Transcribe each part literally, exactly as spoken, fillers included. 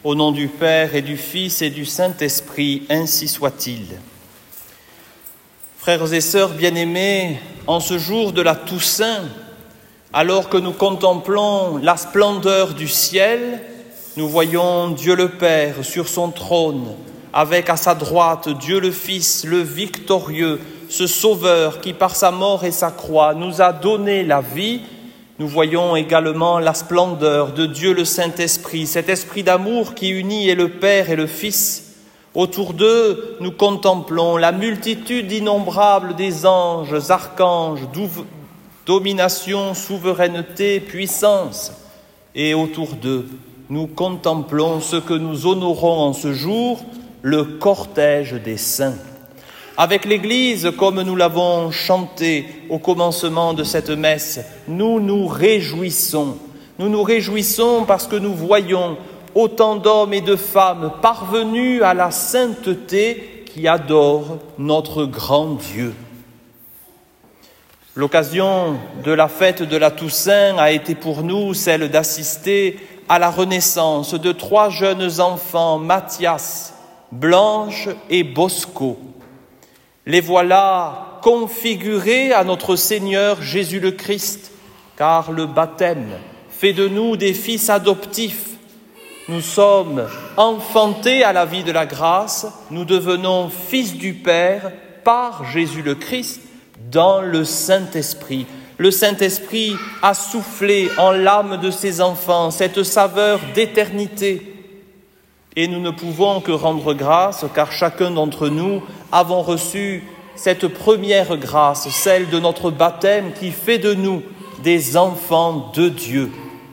Au nom du Père et du Fils et du Saint-Esprit, ainsi soit-il. Frères et sœurs bien-aimés, en ce jour de la Toussaint, alors que nous contemplons la splendeur du ciel, nous voyons Dieu le Père sur son trône, avec à sa droite Dieu le Fils, le victorieux, ce Sauveur qui par sa mort et sa croix nous a donné la vie. Nous voyons également la splendeur de Dieu le Saint-Esprit, cet esprit d'amour qui unit et le Père et le Fils. Autour d'eux, nous contemplons la multitude innombrable des anges, archanges, domination, souveraineté, puissance. Et autour d'eux, nous contemplons ce que nous honorons en ce jour, le cortège des saints. Avec l'Église, comme nous l'avons chanté au commencement de cette messe, nous nous réjouissons. Nous nous réjouissons parce que nous voyons autant d'hommes et de femmes parvenus à la sainteté qui adorent notre grand Dieu. L'occasion de la fête de la Toussaint a été pour nous celle d'assister à la renaissance de trois jeunes enfants, Mathias, Blanche et Bosco. Les voilà configurés à notre Seigneur Jésus le Christ, car le baptême fait de nous des fils adoptifs. Nous sommes enfantés à la vie de la grâce, nous devenons fils du Père par Jésus le Christ dans le Saint-Esprit. Le Saint-Esprit a soufflé en l'âme de ses enfants cette saveur d'éternité. Et nous ne pouvons que rendre grâce, car chacun d'entre nous avons reçu cette première grâce, celle de notre baptême qui fait de nous des enfants de Dieu.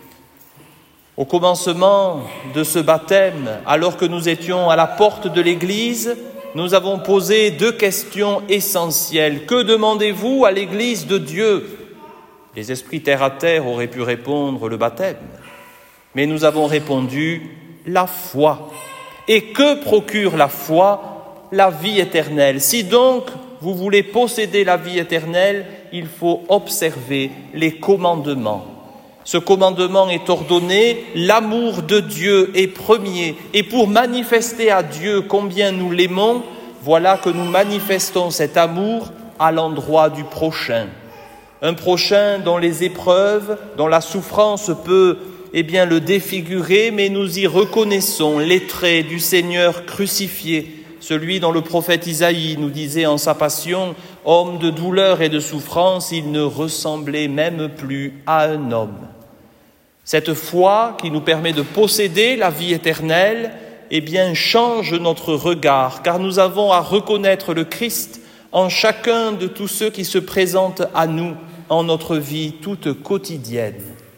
Au commencement de ce baptême, alors que nous étions à la porte de l'Église, nous avons posé deux questions essentielles. Que demandez-vous à l'Église de Dieu ? Les esprits terre à terre auraient pu répondre le baptême, mais nous avons répondu la foi. Et que procure la foi ? La vie éternelle. Si donc vous voulez posséder la vie éternelle, il faut observer les commandements. Ce commandement est ordonné, l'amour de Dieu est premier. Et pour manifester à Dieu combien nous l'aimons, voilà que nous manifestons cet amour à l'endroit du prochain. Un prochain dont les épreuves, dont la souffrance peut eh bien, le défigurer, mais nous y reconnaissons les traits du Seigneur crucifié, celui dont le prophète Isaïe nous disait en sa passion, « Homme de douleur et de souffrance, il ne ressemblait même plus à un homme. » Cette foi qui nous permet de posséder la vie éternelle, eh bien, change notre regard, car nous avons à reconnaître le Christ en chacun de tous ceux qui se présentent à nous en notre vie toute quotidienne.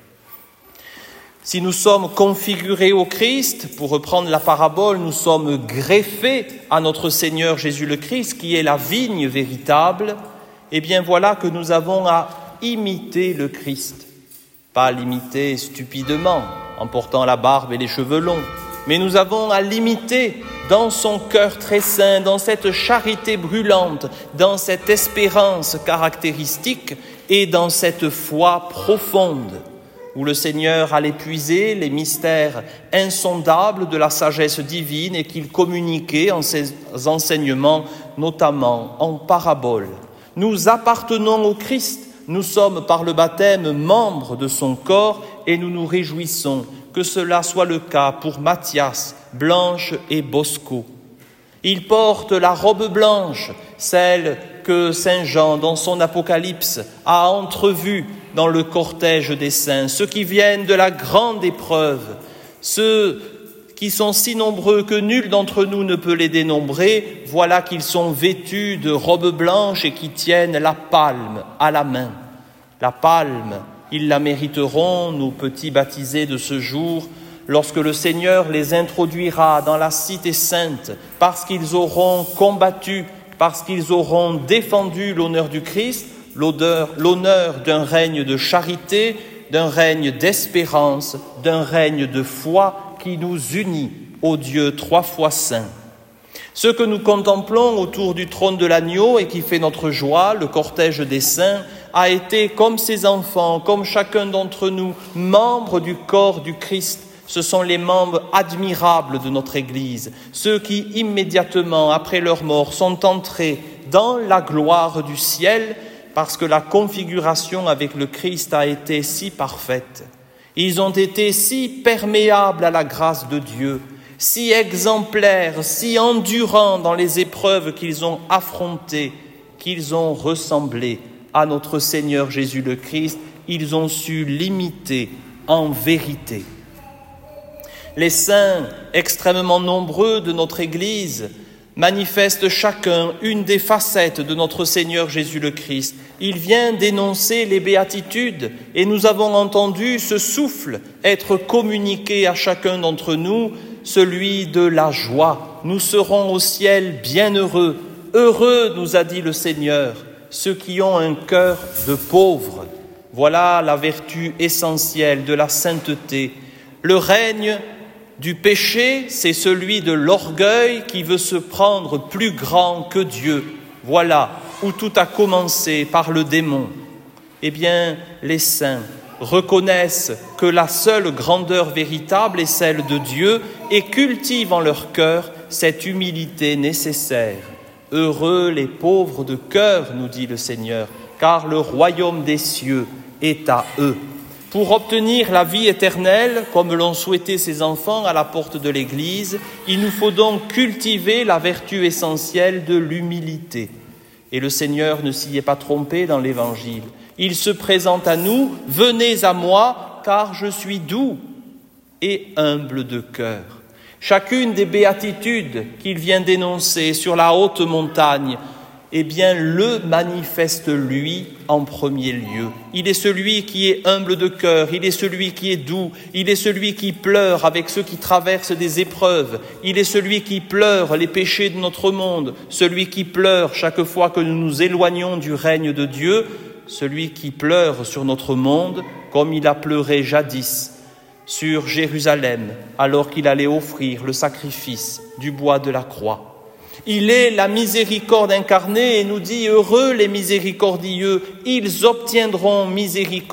Si nous sommes configurés au Christ, pour reprendre la parabole, nous sommes greffés à notre Seigneur Jésus le Christ, qui est la vigne véritable, eh bien voilà que nous avons à imiter le Christ. Pas l'imiter stupidement, en portant la barbe et les cheveux longs, mais nous avons à l'imiter dans son cœur très saint, dans cette charité brûlante, dans cette espérance caractéristique et dans cette foi profonde, où le Seigneur allait puiser les mystères insondables de la sagesse divine et qu'il communiquait en ses enseignements, notamment en paraboles. Nous appartenons au Christ, nous sommes par le baptême membres de son corps et nous nous réjouissons que cela soit le cas pour Mathias, Blanche et Bosco. Ils portent la robe blanche, celle que Saint Jean, dans son Apocalypse, a entrevue dans le cortège des saints, ceux qui viennent de la grande épreuve, ceux qui sont si nombreux que nul d'entre nous ne peut les dénombrer, voilà qu'ils sont vêtus de robes blanches et qui tiennent la palme à la main. La palme, ils la mériteront, nos petits baptisés de ce jour, lorsque le Seigneur les introduira dans la cité sainte, parce qu'ils auront combattu, parce qu'ils auront défendu l'honneur du Christ, l'honneur, l'honneur d'un règne de charité, d'un règne d'espérance, d'un règne de foi qui nous unit au Dieu trois fois saint. Ce que nous contemplons autour du trône de l'agneau et qui fait notre joie, le cortège des saints, a été, comme ses enfants, comme chacun d'entre nous, membre du corps du Christ, Ce sont les membres admirables de notre Église, ceux qui, immédiatement après leur mort, sont entrés dans la gloire du ciel parce que la configuration avec le Christ a été si parfaite. Ils ont été si perméables à la grâce de Dieu, si exemplaires, si endurants dans les épreuves qu'ils ont affrontées, qu'ils ont ressemblé à notre Seigneur Jésus le Christ. Ils ont su l'imiter en vérité. Les saints extrêmement nombreux de notre Église manifestent chacun une des facettes de notre Seigneur Jésus le Christ. Il vient d'énoncer les béatitudes et nous avons entendu ce souffle être communiqué à chacun d'entre nous, celui de la joie. Nous serons au ciel bienheureux. Heureux, nous a dit le Seigneur, ceux qui ont un cœur de pauvre. Voilà la vertu essentielle de la sainteté. Le règne du péché, c'est celui de l'orgueil qui veut se prendre plus grand que Dieu. Voilà où tout a commencé par le démon. Eh bien, les saints reconnaissent que la seule grandeur véritable est celle de Dieu et cultivent en leur cœur cette humilité nécessaire. Heureux les pauvres de cœur, nous dit le Seigneur, car le royaume des cieux est à eux. Pour obtenir la vie éternelle, comme l'ont souhaité ses enfants à la porte de l'Église, il nous faut donc cultiver la vertu essentielle de l'humilité. Et le Seigneur ne s'y est pas trompé dans l'Évangile. Il se présente à nous, « Venez à moi, car je suis doux et humble de cœur. » Chacune des béatitudes qu'il vient d'énoncer sur la haute montagne, eh bien, le manifeste lui en premier lieu. Il est celui qui est humble de cœur, il est celui qui est doux, il est celui qui pleure avec ceux qui traversent des épreuves, il est celui qui pleure les péchés de notre monde, celui qui pleure chaque fois que nous nous éloignons du règne de Dieu, celui qui pleure sur notre monde comme il a pleuré jadis sur Jérusalem alors qu'il allait offrir le sacrifice du bois de la croix. Il est la miséricorde incarnée et nous dit « Heureux les miséricordieux, ils obtiendront miséricorde ».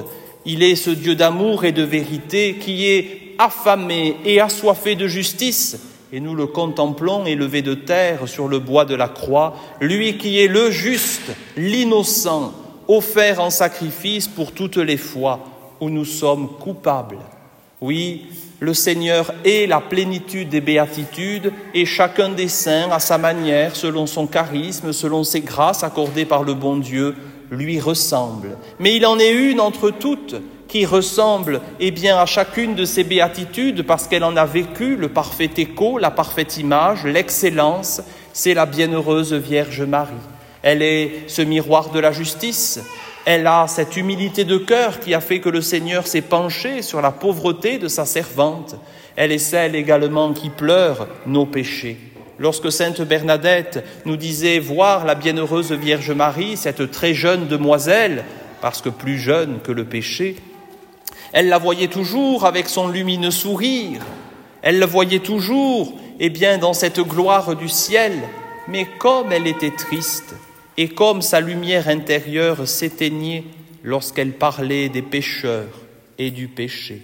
Il est ce Dieu d'amour et de vérité qui est affamé et assoiffé de justice. Et nous le contemplons élevé de terre sur le bois de la croix, lui qui est le juste, l'innocent, offert en sacrifice pour toutes les fois où nous sommes coupables. Oui, le Seigneur est la plénitude des béatitudes et chacun des saints, à sa manière, selon son charisme, selon ses grâces accordées par le bon Dieu, lui ressemble. Mais il en est une entre toutes qui ressemble eh bien, à chacune de ces béatitudes parce qu'elle en a vécu le parfait écho, la parfaite image, l'excellence, c'est la bienheureuse Vierge Marie. Elle est ce miroir de la justice. Elle a cette humilité de cœur qui a fait que le Seigneur s'est penché sur la pauvreté de sa servante. Elle est celle également qui pleure nos péchés. Lorsque sainte Bernadette nous disait voir la bienheureuse Vierge Marie, cette très jeune demoiselle, parce que plus jeune que le péché, elle la voyait toujours avec son lumineux sourire. Elle la voyait toujours, eh bien, dans cette gloire du ciel. Mais comme elle était triste, et comme sa lumière intérieure s'éteignait lorsqu'elle parlait des pécheurs et du péché.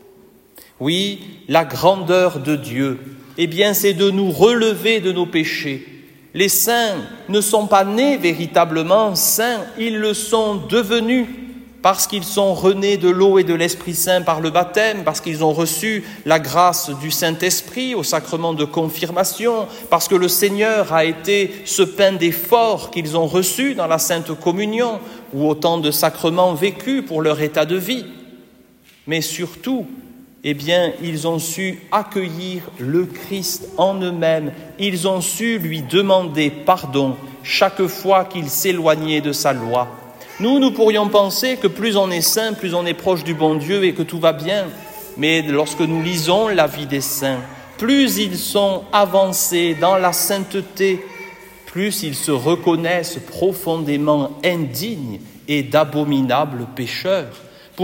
Oui, la grandeur de Dieu, eh bien, c'est de nous relever de nos péchés. Les saints ne sont pas nés véritablement saints, ils le sont devenus parce qu'ils sont renés de l'eau et de l'Esprit Saint par le baptême, parce qu'ils ont reçu la grâce du Saint-Esprit au sacrement de confirmation, parce que le Seigneur a été ce pain d'effort qu'ils ont reçu dans la Sainte Communion, ou autant de sacrements vécus pour leur état de vie. Mais surtout, eh bien, ils ont su accueillir le Christ en eux-mêmes, ils ont su lui demander pardon chaque fois qu'ils s'éloignaient de sa loi. Nous, nous pourrions penser que plus on est saint, plus on est proche du bon Dieu et que tout va bien. Mais lorsque nous lisons la vie des saints, plus ils sont avancés dans la sainteté, plus ils se reconnaissent profondément indignes et d'abominables pécheurs. Pourquoi ?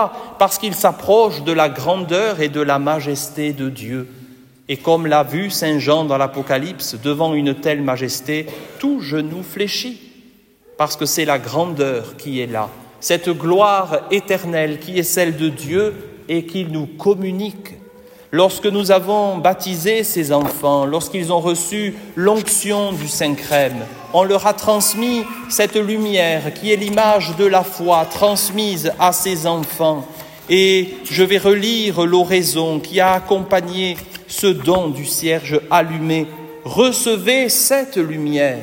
Parce qu'ils s'approchent de la grandeur et de la majesté de Dieu. Et comme l'a vu saint Jean dans l'Apocalypse, devant une telle majesté, tout genou fléchit. Parce que c'est la grandeur qui est là, cette gloire éternelle qui est celle de Dieu et qu'il nous communique. Lorsque nous avons baptisé ces enfants, lorsqu'ils ont reçu l'onction du Saint-Crème, on leur a transmis cette lumière qui est l'image de la foi transmise à ces enfants. Et je vais relire l'oraison qui a accompagné ce don du cierge allumé. Recevez cette lumière.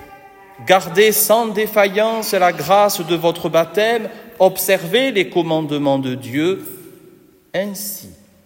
Gardez sans défaillance la grâce de votre baptême. Observez les commandements de Dieu. Ainsi,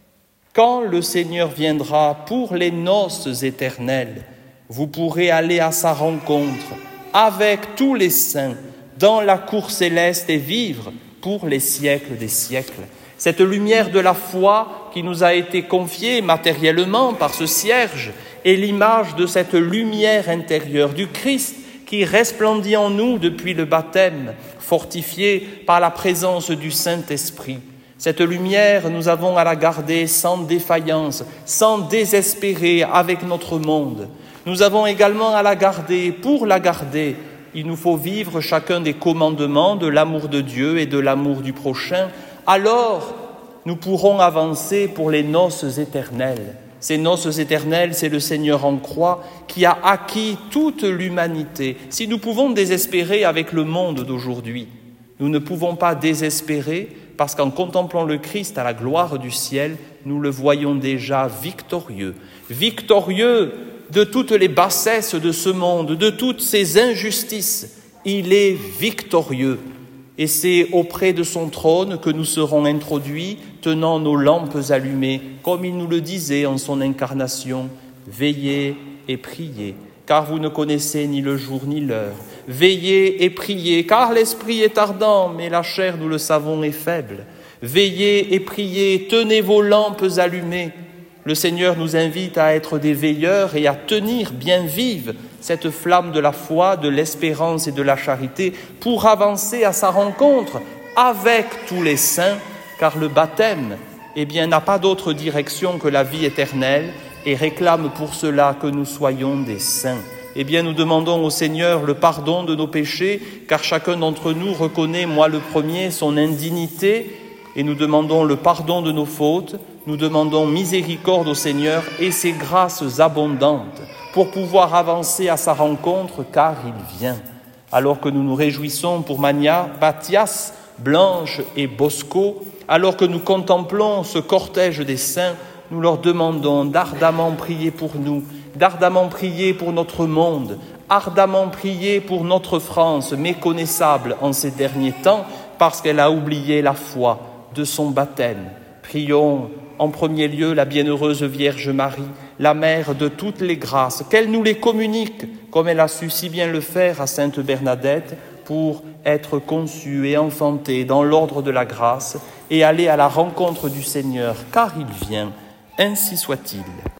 quand le Seigneur viendra pour les noces éternelles, vous pourrez aller à sa rencontre avec tous les saints dans la cour céleste et vivre pour les siècles des siècles. Cette lumière de la foi qui nous a été confiée matériellement par ce cierge est l'image de cette lumière intérieure du Christ qui resplendit en nous depuis le baptême, fortifié par la présence du Saint-Esprit. Cette lumière, nous avons à la garder sans défaillance, sans désespérer avec notre monde. Nous avons également à la garder. Pour la garder, il nous faut vivre chacun des commandements de l'amour de Dieu et de l'amour du prochain. Alors, nous pourrons avancer pour les noces éternelles. Ces noces éternelles, c'est le Seigneur en croix qui a acquis toute l'humanité. Si nous pouvons désespérer avec le monde d'aujourd'hui, nous ne pouvons pas désespérer parce qu'en contemplant le Christ à la gloire du ciel, nous le voyons déjà victorieux. Victorieux de toutes les bassesses de ce monde, de toutes ces injustices. Il est victorieux. Et c'est auprès de son trône que nous serons introduits, tenant nos lampes allumées, comme il nous le disait en son incarnation. Veillez et priez, car vous ne connaissez ni le jour ni l'heure. Veillez et priez, car l'esprit est ardent, mais la chair, nous le savons, est faible. Veillez et priez, tenez vos lampes allumées. Le Seigneur nous invite à être des veilleurs et à tenir bien vive cette flamme de la foi, de l'espérance et de la charité pour avancer à sa rencontre avec tous les saints, car le baptême, eh bien, n'a pas d'autre direction que la vie éternelle et réclame pour cela que nous soyons des saints. Eh bien, nous demandons au Seigneur le pardon de nos péchés, car chacun d'entre nous reconnaît, moi le premier, son indignité, et nous demandons le pardon de nos fautes, nous demandons miséricorde au Seigneur et ses grâces abondantes pour pouvoir avancer à sa rencontre, car il vient. Alors que nous nous réjouissons pour Mania, Mathias, Blanche et Bosco, alors que nous contemplons ce cortège des saints, nous leur demandons d'ardemment prier pour nous, d'ardemment prier pour notre monde, ardemment prier pour notre France, méconnaissable en ces derniers temps, parce qu'elle a oublié la foi de son baptême. Prions en premier lieu la bienheureuse Vierge Marie, la mère de toutes les grâces, qu'elle nous les communique, comme elle a su si bien le faire à Sainte Bernadette, pour être conçue et enfantée dans l'ordre de la grâce et aller à la rencontre du Seigneur, car il vient. Ainsi soit-il.